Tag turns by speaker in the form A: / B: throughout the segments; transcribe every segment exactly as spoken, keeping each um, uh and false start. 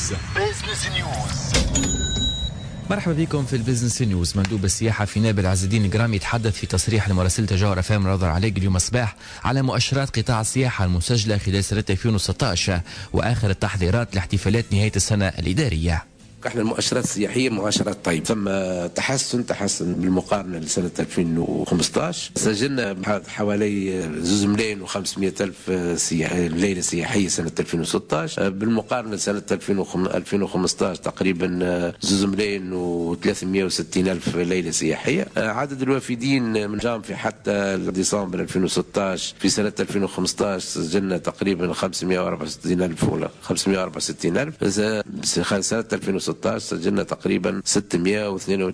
A: بيزنس نيوز.
B: مرحبا بكم في البيزنس نيوز. مندوب السياحة في نابل عز الدين الجرامي يتحدث في تصريح لمراسلة جوهر اف ام رضا عليق اليوم الصباح على مؤشرات قطاع السياحة المسجلة خلال سنة ألفين وستة عشر وآخر التحضيرات لاحتفالات نهاية السنة الإدارية.
C: احنا المؤشرات السياحيه مؤشرات طيب، ثم تحسن تحسن بالمقارنه لسنه ألفين وخمسة عشر. سجلنا حوالي زوز ملايين وخمسمائة الف سياح ليله سياحيه سنه ألفين وستة عشر، بالمقارنه لسنه ألفين وخمسة عشر تقريبا زوز ملايين وثلاثمائة وستين الف ليله سياحيه. عدد الوافدين من جانفي حتى ديسمبر ألفين وستة عشر في سنه ألفين وخمسة عشر سجلنا تقريبا خمسمائة وأربعة وستين الف ولا خمسمائة وأربعة وستين الف. سنه ألفين وستة عشر سجلنا تقريبا ستمائة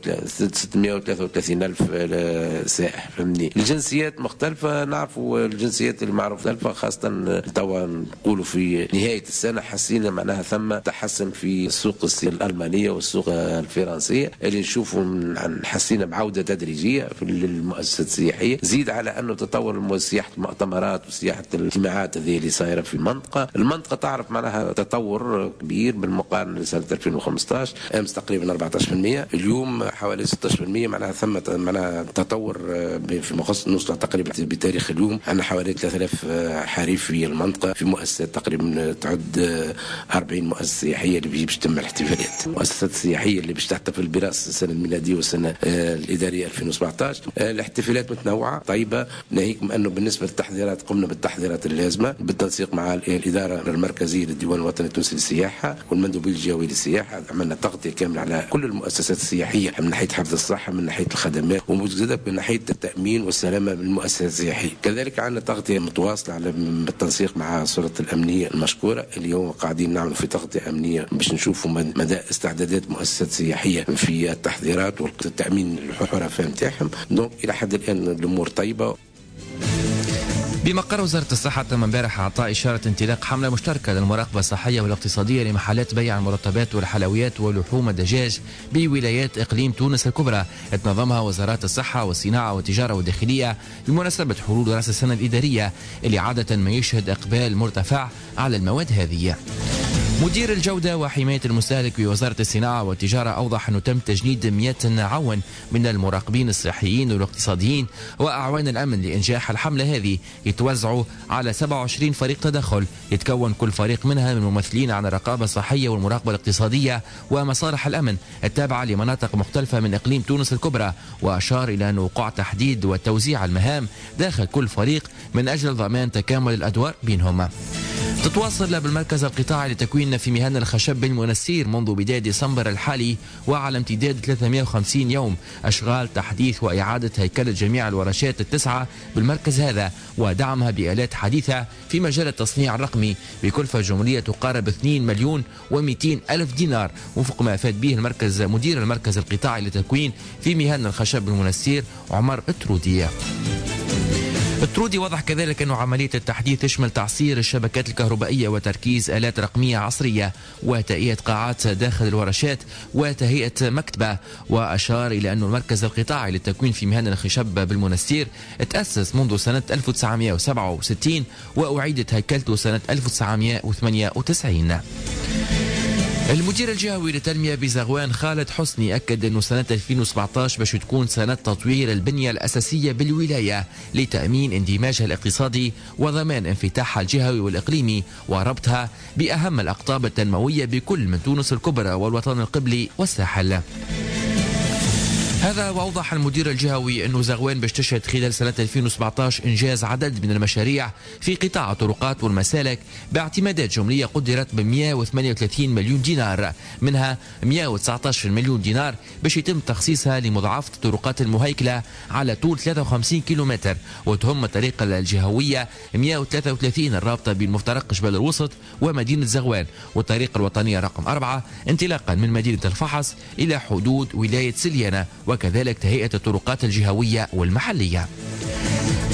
C: وثلاثة وثلاثين ألف سائح. فهمني الجنسيات مختلفة، نعرفوا الجنسيات المعروفة مختلفة، خاصة توا نقولوا في نهاية السنة حسينا معناها ثم تحسن في السوق الألمانية والسوق الفرنسية اللي نشوفوا حسينا بعودة تدريجية في المؤسسات السياحية. زيد على أنه تطور سياحة المؤتمرات وسياحة الاجتماعات هذه اللي صايرة في المنطقة. المنطقة تعرف معناها تطور كبير بالمقارنة لسنة ألفين وخمسة عشر، امس تقريبا أربعة عشر بالمئة، اليوم حوالي ستة عشر بالمئة. معناها ثم معناها تطور في مخصص نوصل تقريبا بتاريخ اليوم عندنا حوالي ثلاثة آلاف حريف في المنطقه، في مؤسسات تقريبا تعد أربعين مؤسسه سياحيه اللي باش تتم الاحتفالات. المؤسسات السياحيه اللي باش تحتفل براس السنه الميلاديه والسنه الاداريه ألفين وسبعة عشر. الاحتفالات متنوعه طيبه، ناهيكم انه بالنسبه للتحضيرات قمنا بالتحضيرات اللازمه بالتنسيق مع الاداره المركزيه للديوان الوطني التونسي للسياحه والمندوبيه الجهويه للسياحه. عملنا تغطية كاملة على كل المؤسسات السياحية من ناحية حفظ الصحة، من ناحية الخدمات، ومجددة من ناحية التأمين والسلامة بالمؤسسات السياحية. كذلك عندنا تغطية متواصلة على بالتنسيق مع السلطة الأمنية المشكورة. اليوم قاعدين نعمل في تغطية أمنية باش نشوفوا مدى استعدادات مؤسسات سياحية في التحضيرات والتأمين الحرفاء نتاعهم. دونك إلى حد الآن الأمور طيبة.
B: بمقر وزارة الصحة تم امبارح إعطاء إشارة انطلاق حملة مشتركة للمراقبة الصحية والاقتصادية لمحلات بيع المرطبات والحلويات ولحوم الدجاج بولايات إقليم تونس الكبرى، تنظمها وزارات الصحة والصناعة والتجارة والداخلية بمناسبة حلول رأس السنة الإدارية اللي عادة ما يشهد إقبال مرتفع على المواد هذه. مدير الجودة وحماية المستهلك بوزارة الصناعة والتجارة أوضح أنه تم تجنيد مئة عون من المراقبين الصحيين والاقتصاديين وأعوان الأمن لإنجاح الحملة هذه، يتوزعوا على سبعة وعشرين فريق تدخل، يتكون كل فريق منها من ممثلين عن الرقابة الصحية والمراقبة الاقتصادية ومصالح الأمن التابعة لمناطق مختلفة من إقليم تونس الكبرى. وأشار إلى أن وقوع تحديد وتوزيع المهام داخل كل فريق من أجل ضمان تكامل الأدوار بينهم. تتواصل بالمركز القطاعي لتكوين في مهن الخشب بالمنسير منذ بداية ديسمبر الحالي وعلى امتداد ثلاثمائة وخمسين يوم أشغال تحديث وإعادة هيكلة جميع الورشات التسعة بالمركز هذا ودعمها بآلات حديثة في مجال التصنيع الرقمي بكلفة جمهورية تقارب اثنين مليون ومئتين ألف دينار، وفق ما أفاد به المركز مدير المركز القطاعي لتكوين في مهن الخشب بالمنسير عمر الترودي. الترودي وضح كذلك أن عملية التحديث تشمل تعصير الشبكات الكهربائية وتركيز آلات رقمية عصرية وتهيئة قاعات داخل الورشات وتهيئة مكتبة. وأشار إلى أن المركز القطاعي للتكوين في مهن الخشب بالمنستير تأسس منذ سنة ألف وتسعمائة وسبعة وستين وأعيدت هيكلته سنة ألف وتسعمائة وثمانية وتسعين. المدير الجهوي للتنمية بزغوان خالد حسني أكد أنه سنة ألفين وسبعة عشر باش تكون سنة تطوير البنية الأساسية بالولاية لتأمين اندماجها الاقتصادي وضمان انفتاحها الجهوي والإقليمي وربطها بأهم الأقطاب التنموية بكل من تونس الكبرى والوطن القبلي والساحل. هذا وأوضح المدير الجهوي أنه زغوان باش تشهد خلال سنة ألفين وسبعة عشر إنجاز عدد من المشاريع في قطاع الطرقات والمسالك باعتمادات جملية قدرت ب مئة وثمانية وثلاثين مليون دينار، منها مئة وتسعة عشر مليون دينار باش يتم تخصيصها لمضاعفة الطرقات المهيكلة على طول ثلاثة وخمسين كيلومتر، وتهم الطريقة الجهوية مئة وثلاثة وثلاثين الرابطة بين مفترق جبل الوسط ومدينة زغوان، والطريقة الوطنية رقم أربعة انطلاقا من مدينة الفحص إلى حدود ولاية سليانة، وكذلك تهيئة الطرقات الجهوية والمحلية.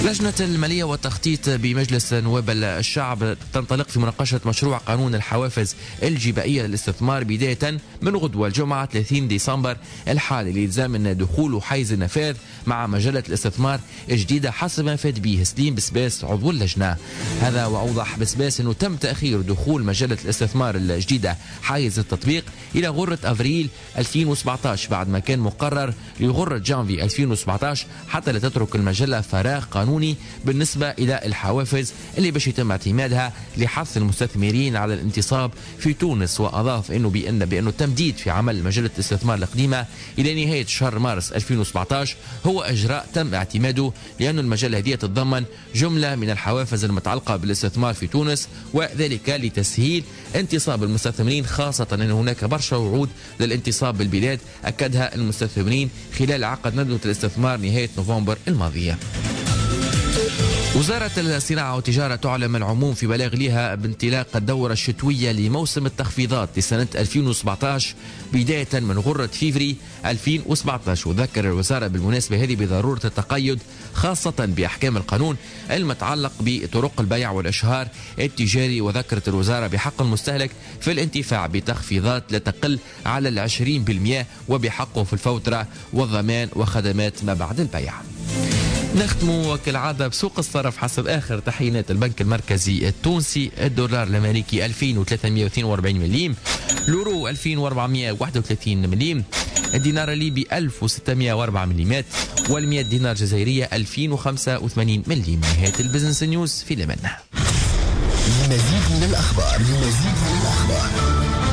B: لجنة المالية والتخطيط بمجلس نواب الشعب تنطلق في مناقشة مشروع قانون الحوافز الجبائية للاستثمار بداية من غدوة الجمعة ثلاثين ديسمبر الحالي لإلزام أن دخول حيز النفاذ مع مجلة الاستثمار الجديدة حسب ما فاد به سليم بسباس عضو اللجنة. هذا وأوضح بسباس أنه تم تأخير دخول مجلة الاستثمار الجديدة حيز التطبيق إلى غرة أفريل ألفين وسبعة عشر بعد ما كان مقرر لغرة جانفي ألفين وسبعة عشر حتى لا تترك المجلة فراغ قانوني بالنسبة إلى الحوافز اللي باش يتم اعتمادها لحث المستثمرين على الانتصاب في تونس. وأضاف أنه بأن بأنه التمديد في عمل مجلة الاستثمار القديمة إلى نهاية شهر مارس ألفين وسبعة عشر هو إجراء تم اعتماده لأن المجلة هذه تتضمن جملة من الحوافز المتعلقة بالاستثمار في تونس، وذلك لتسهيل انتصاب المستثمرين، خاصة أن هناك برشا وعود للانتصاب بالبلاد أكدها المستثمرين خلال عقد ندوة الاستثمار نهاية نوفمبر الماضية. وزارة الصناعة والتجارة تعلم العموم في بلاغ لها بانطلاق الدورة الشتوية لموسم التخفيضات لسنة ألفين وسبعة عشر بداية من غرة فيفري ألفين وسبعة عشر. وذكر الوزارة بالمناسبة هذه بضرورة التقيد خاصة بأحكام القانون المتعلق بطرق البيع والإشهار التجاري. وذكرت الوزارة بحق المستهلك في الانتفاع بتخفيضات لا تقل على العشرين بالمئة وبحقه في الفوترة والضمان وخدمات ما بعد البيع. نختم وكالعادة بسوق الصرف حسب آخر تحيينات البنك المركزي التونسي. الدولار الأمريكي ألفين وثلاثمئة واثنين وأربعين مليم، اليورو ألفين وأربعمئة وواحد وثلاثين مليم، الدينار الليبي ألف وستمئة وأربعة مليمات، والمئة دينار جزائرية ألفين وخمسة وثمانين مليم. نهاية البزنس نيوز في لمن.
D: مزيد من الأخبار مزيد من الأخبار